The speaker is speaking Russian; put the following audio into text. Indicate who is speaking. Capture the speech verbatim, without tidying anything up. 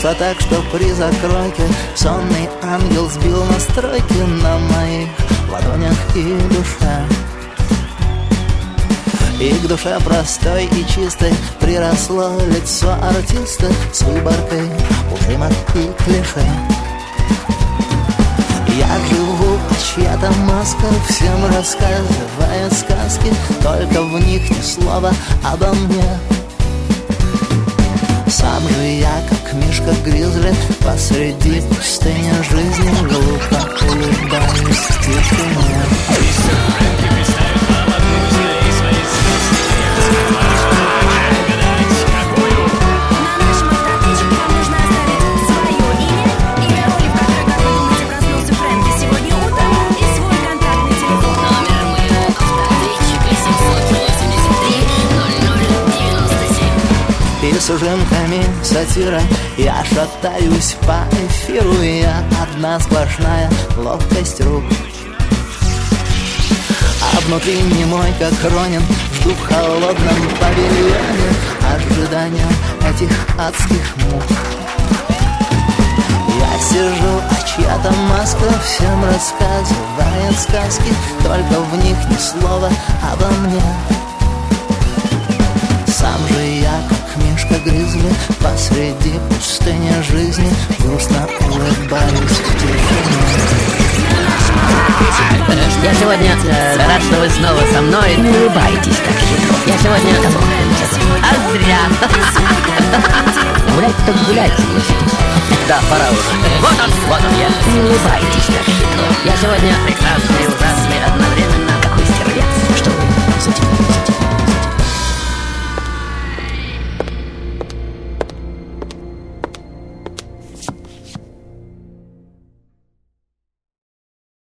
Speaker 1: Улыбнуться так, что при закройке сонный ангел сбил настройки на моих ладонях и душе. И к душе простой и чистой приросло лицо артиста с выборкой ужимок и клише. Я живу, а чья-то маска всем рассказывает сказки, только в них ни слова обо мне. Сам же я, как мишка Гризли, посреди пустыни жизни глупо улыбаюсь в тишине. С ужимками сатира я шатаюсь по эфиру, и я одна сплошная ловкость рук. А внутри немой, как Ронин, жду в холодном павильоне ожидания этих адских мук. Я сижу, а чья-то маска всем рассказывает сказки, только в них ни слова обо мне. Сам же я, как мишка Гризли, посреди пустыни жизни грустно улыбаюсь в тишине.
Speaker 2: Я сегодня э, рад, что вы снова со мной.
Speaker 3: Не улыбайтесь так хитро.
Speaker 2: Я сегодня... А зря.
Speaker 3: Гулять-то гулять, согласитесь.
Speaker 2: Да, пора уже. Вот он, вот он я.
Speaker 3: Не улыбайтесь так хитро.
Speaker 2: Я сегодня прекрасно